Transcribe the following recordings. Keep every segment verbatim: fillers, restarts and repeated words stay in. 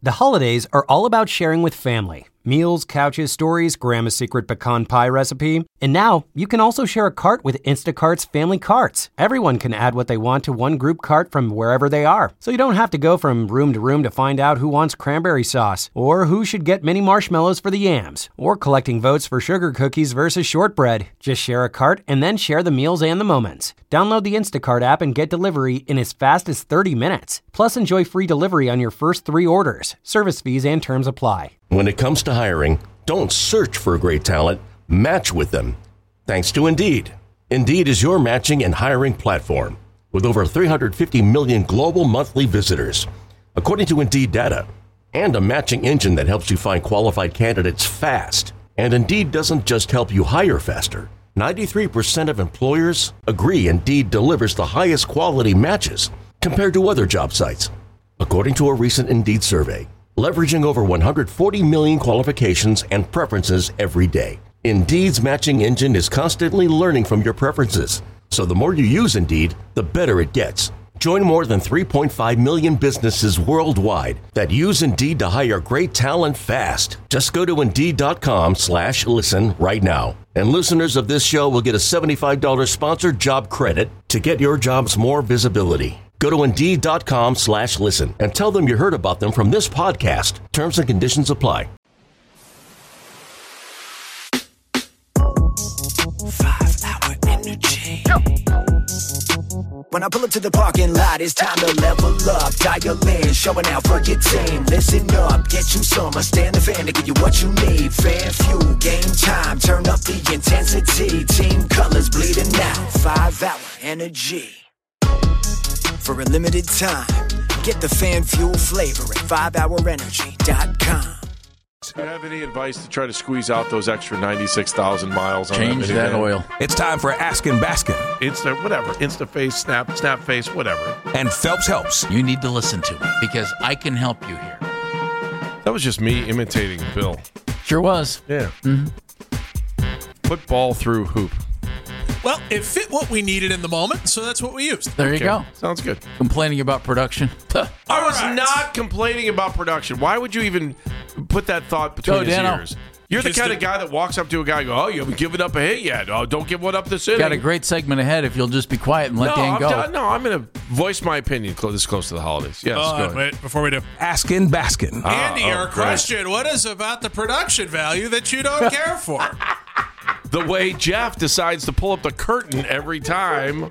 The holidays are all about sharing with family. Meals, couches, stories, Grandma's secret pecan pie recipe. And now, you can also share a cart with Instacart's Family Carts. Everyone can add what they want to one group cart from wherever they are. So you don't have to go from room to room to find out who wants cranberry sauce, or who should get mini marshmallows for the yams, or collecting votes for sugar cookies versus shortbread. Just share a cart and then share the meals and the moments. Download the Instacart app and get delivery in as fast as thirty minutes. Plus, enjoy free delivery on your first three orders. Service fees and terms apply. When it comes to hiring, don't search for great talent, match with them. Thanks to Indeed. Indeed is your matching and hiring platform with over three hundred fifty million global monthly visitors, according to Indeed data, and a matching engine that helps you find qualified candidates fast. And Indeed doesn't just help you hire faster. ninety-three percent of employers agree Indeed delivers the highest quality matches compared to other job sites, according to a recent Indeed survey. Leveraging over one hundred forty million qualifications and preferences every day. Indeed's matching engine is constantly learning from your preferences. So the more you use Indeed, the better it gets. Join more than three point five million businesses worldwide that use Indeed to hire great talent fast. Just go to Indeed.com slash listen right now. And listeners of this show will get a seventy-five dollars sponsored job credit to get your jobs more visibility. Go to Indeed.com slash listen and tell them you heard about them from this podcast. Terms and conditions apply. Five hour energy. When I pull up to the parking lot, it's time to level up. Dial in, showing out for your team. Listen up, get you some. I stand the fan to give you what you need. Fan fuel, game time. Turn up the intensity. Team colors bleeding out. Five hour energy. For a limited time, get the fan fuel flavor at five hour energy dot com. Do you have any advice to try to squeeze out those extra ninety-six thousand miles on Change that, that oil. It's time for Askin' Baskin. Insta, whatever. InstaFace, Snap, Snap Face, whatever. And Phelps Helps. You need to listen to me because I can help you here. That was just me imitating Bill. Sure was. Yeah. Mm-hmm. Put ball through hoop. Well, it fit what we needed in the moment, so that's what we used. There you Okay. go. Sounds good. Complaining about production. I was right. not complaining about production. Why would you even put that thought between Go, his Dano. ears? You're the Because kind the- of guy that walks up to a guy and go, oh, you haven't given up a hit yet. Oh, don't give one up this inning. Got a great segment ahead if you'll just be quiet and let no, Dan I'm go. done. No, I'm going to voice my opinion close, this close to the holidays. Yes, Oh, go ahead. wait, before we do. Askin' Baskin. Andy, oh, our great. question, what is about the production value that you don't care for? The way Jeff decides to pull up the curtain every time.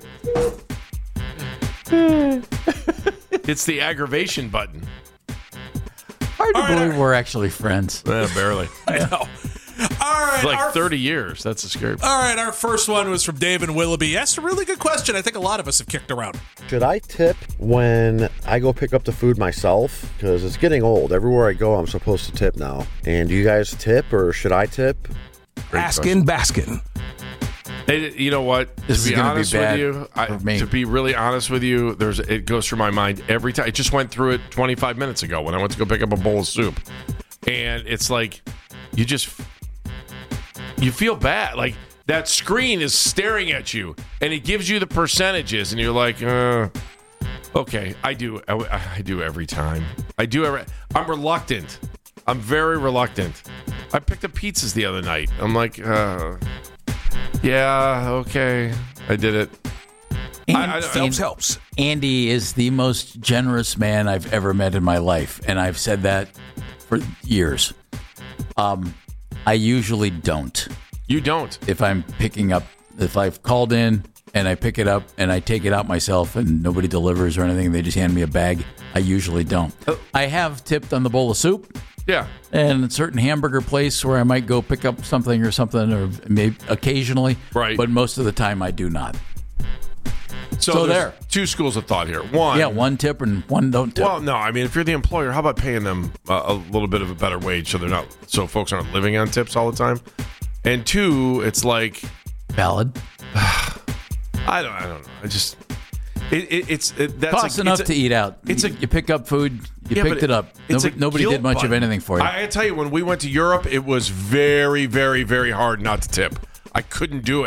It's the aggravation button. Hard to All right, believe all we're actually friends. Eh, barely. I know. All right. like our, thirty years. That's a scary. All right, our first one was from Dave and Willoughby. He asked a really good question I think a lot of us have kicked around. Should I tip when I go pick up the food myself? Because it's getting old. Everywhere I go, I'm supposed to tip now. And do you guys tip, or should I tip? Askin' Baskin. Hey, you know what? This to is be gonna be honest bad with you, I, for me. to be really honest with you, there's it goes through my mind every time. I just went through it twenty-five minutes ago when I went to go pick up a bowl of soup, and it's like you just you feel bad. Like that screen is staring at you, and it gives you the percentages, and you're like, uh, okay, I do, I, I do every time. I do every. I'm reluctant. I'm very reluctant. I picked up pizzas the other night. I'm like, uh, yeah, okay, I did it. And, I- I- Phelps Helps. Andy is the most generous man I've ever met in my life, and I've said that for years. Um, I usually don't. You don't. If I'm picking up, if I've called in and I pick it up and I take it out myself and nobody delivers or anything, they just hand me a bag, I usually don't. I have tipped on the bowl of soup. Yeah. And a certain hamburger place where I might go pick up something or something, or maybe occasionally. Right. But most of the time I do not. So, So there's there. two schools of thought here. One, Yeah, one tip and one don't tip. Well, no, I mean, if you're the employer, how about paying them uh, a little bit of a better wage so they're not so folks aren't living on tips all the time. And two, it's like Valid. I don't, I don't know. I just it, it, it's it, that's Costs a, enough it's a, to eat out. it's a- you pick up food. You Yeah, picked but it up. it's Nobody, a nobody guilt did much of button. anything for you. I, I tell you, when we went to Europe, it was very, very, very hard not to tip. I couldn't do it.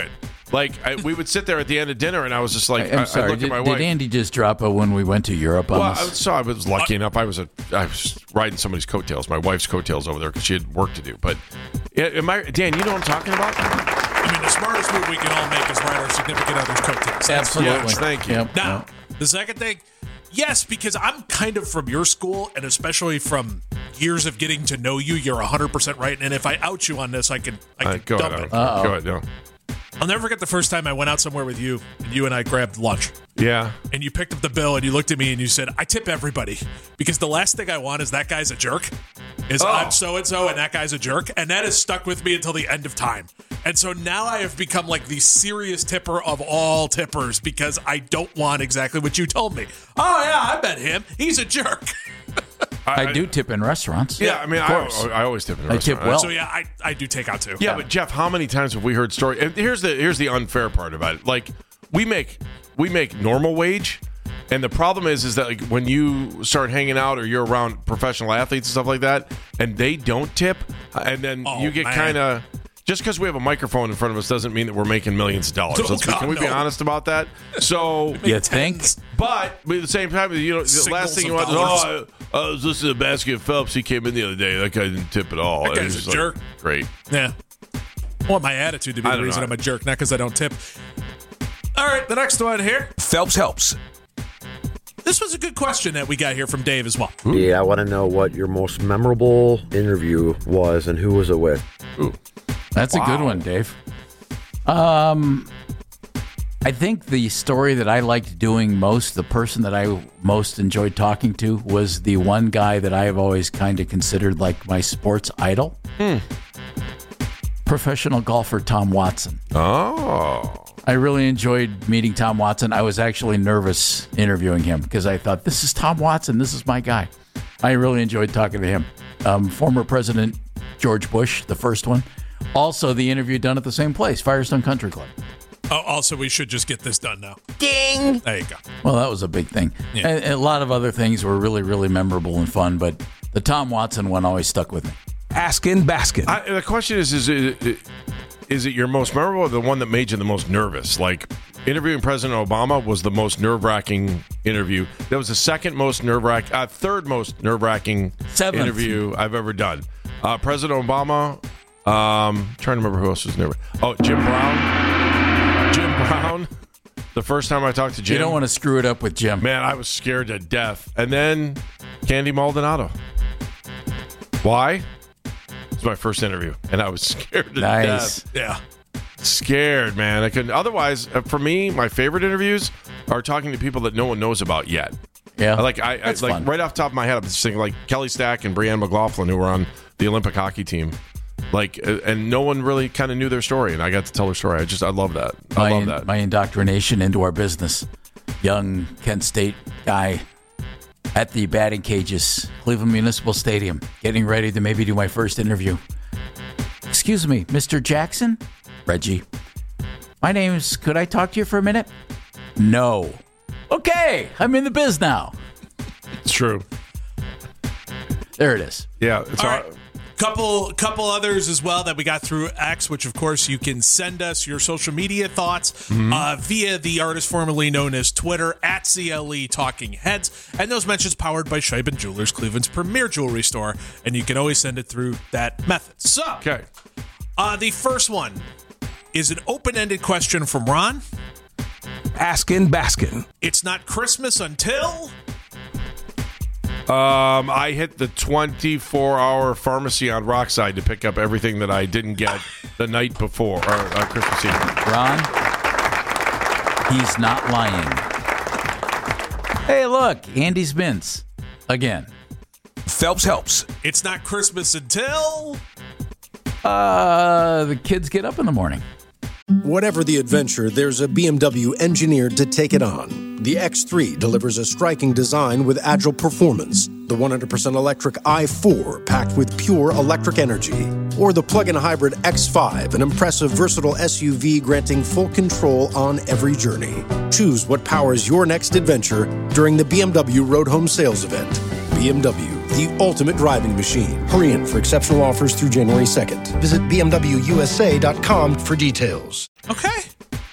Like I, we would sit there at the end of dinner, and I was just like, I'm I, sorry. I look Did, at my did wife. Andy just drop a when we went to Europe on Well, us? I, so I was lucky enough. I was a I was riding somebody's coattails, my wife's coattails over there because she had work to do. But yeah, am I, Dan, you know what I'm talking about? I mean, the smartest move we can all make is ride our significant other's coattails. Absolutely. Yes, thank you. Yep. Now, the second thing, yes, because I'm kind of from your school, and especially from years of getting to know you, you're one hundred percent right. And if I out you on this, I can, I can Uh, go dump ahead. it. Uh-oh. Go ahead. No. I'll never forget the first time I went out somewhere with you, and you and I grabbed lunch. Yeah. And you picked up the bill, and you looked at me, and you said, I tip everybody, because the last thing I want is that guy's a jerk, is Oh. I'm so-and-so, and that guy's a jerk, and that has stuck with me until the end of time. And so now I have become like the serious tipper of all tippers, because I don't want exactly what you told me. Oh, yeah, I met him. He's a jerk. I do tip in restaurants. Yeah, I mean, of I, course. I always tip in a I tip restaurant. well. So, yeah, I, I do take out, too. Yeah, but Jeff, how many times have we heard story? And here's the here's the unfair part about it. Like we make we make normal wage, and the problem is is that like when you start hanging out or you're around professional athletes and stuff like that, and they don't tip, and then Oh, you get man. kind of. Just because we have a microphone in front of us doesn't mean that we're making millions of dollars. Oh, Let's be- God, can we be no. honest about that? So, You think? but, but at the same time, you know, the Singles last thing of you want dollars. is, oh, I, I was listening to Basket Phelps. He came in the other day. That guy didn't tip at all. That And guy's it's a like, jerk. Great. Yeah. I want my attitude to be I the don't reason know. I'm a jerk, not because I don't tip. All right, the next one here. Phelps helps. This was a good question that we got here from Dave as well. Yeah, I want to know what your most memorable interview was and who was it with. Ooh. That's a good one, Dave. Um, I think the story that I liked doing most, the person that I most enjoyed talking to, was the one guy that I have always kind of considered like my sports idol. Hmm. Professional golfer Tom Watson. Oh. I really enjoyed meeting Tom Watson. I was actually nervous interviewing him because I thought, this is Tom Watson. This is my guy. I really enjoyed talking to him. Um, former President George Bush, the first one. Also, the interview done at the same place, Firestone Country Club. Oh, also, we should just get this done now. Ding! There you go. Well, that was a big thing. Yeah. And, and a lot of other things were really, really memorable and fun, but the Tom Watson one always stuck with me. Askin Baskin. I, the question is, is it, is it your most memorable or the one that made you the most nervous? Like, interviewing President Obama was the most nerve-wracking interview. That was the second most nerve-wracking, uh, third most nerve-wracking Seventh. interview I've ever done. Uh, President Obama, um, trying to remember who else was nervous. Oh, Jim Brown. Jim Brown. The first time I talked to Jim. You don't want to screw it up with Jim. Man, I was scared to death. And then Candy Maldonado. Why? It was my first interview, and I was scared to Nice. death. Yeah. Scared, man. I couldn't. Otherwise, uh, for me, my favorite interviews are talking to people that no one knows about yet. Yeah. I Like I, I That's like fun. right off the top of my head, I'm just thinking like Kelly Stack and Breanne McLaughlin, who were on the Olympic hockey team. Like, uh, and no one really kind of knew their story, and I got to tell their story. I just, I love that. I my, love that. my indoctrination into our business. Young Kent State guy at the batting cages, Cleveland Municipal Stadium, getting ready to maybe do my first interview. Excuse me, Mister Jackson? Reggie. My name's, could I talk to you for a minute? No. Okay, I'm in the biz now. It's true. There it is. Yeah. It's All all, right. Couple, couple others as well that we got through X, which of course you can send us your social media thoughts uh, via the artist formerly known as Twitter at C L E Talking Heads, and those mentions powered by Scheiben Jewelers, Cleveland's premier jewelry store, and you can always send it through that method. So, Okay. uh, the first one is an open-ended question from Ron. Askin Baskin. It's not Christmas until. Um, I hit the twenty-four hour pharmacy on Rockside to pick up everything that I didn't get the night before, or uh, Christmas Eve. Ron, he's not lying. Hey, look, Andy's Mints. Again. Phelps helps. It's not Christmas until. Uh, the kids get up in the morning. Whatever the adventure, there's a B M W engineered to take it on. The X three delivers a striking design with agile performance. The one hundred percent electric i four, packed with pure electric energy. Or the plug-in hybrid X five, an impressive, versatile S U V granting full control on every journey. Choose what powers your next adventure during the B M W Road Home Sales Event. B M W, the ultimate driving machine. Hurry in for exceptional offers through January second. Visit b m w u s a dot com for details. Okay.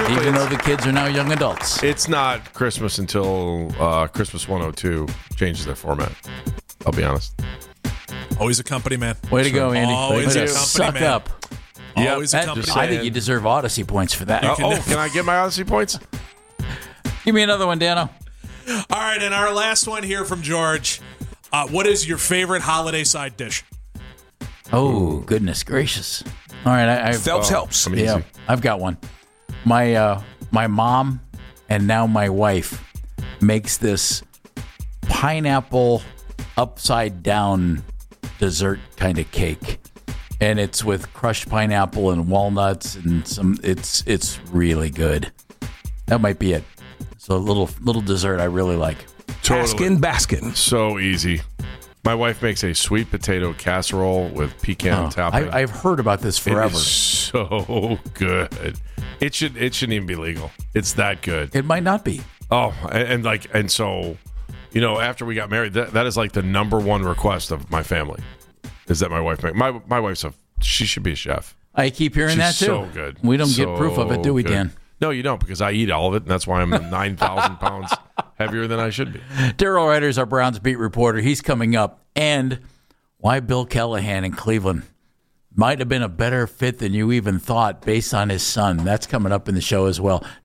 exactly. Even It's- though the kids are now young adults. It's not Christmas until uh, Christmas one oh two changes their format. I'll be honest. Always a company man. Way to go, Andy. Always Way a to company suck man. up. Yep. Always a That- company just I man. think you deserve Odyssey points for that. Uh, oh, can I get my Odyssey points? Give me another one, Dano. All right, and our last one here from George. Uh, what is your favorite holiday side dish? Oh, goodness gracious. All right. I, I've, Phelps helps. I'm yeah, easy. I've got one. My uh, my mom and now my wife makes this pineapple upside down dessert kind of cake, and it's with crushed pineapple and walnuts and some. It's it's really good. That might be it. So a little little dessert I really like. Askin Baskin. So easy. My wife makes a sweet potato casserole with pecan Oh, topping. I, I've heard about this It forever. is so good. It should it shouldn't even be legal. It's that good. It might not be. Oh, and, and like and so, you know, after we got married, that, that is like the number one request of my family, is that my wife make my my wife's a she should be a chef. I keep hearing She's that too. so good. We don't So get proof of it, do we, good. Dan? No, you don't, because I eat all of it, and that's why I'm nine thousand pounds heavier than I should be. Daryl Ryder is our Browns beat reporter. He's coming up. And why Bill Callahan in Cleveland might have been a better fit than you even thought based on his son. That's coming up in the show as well.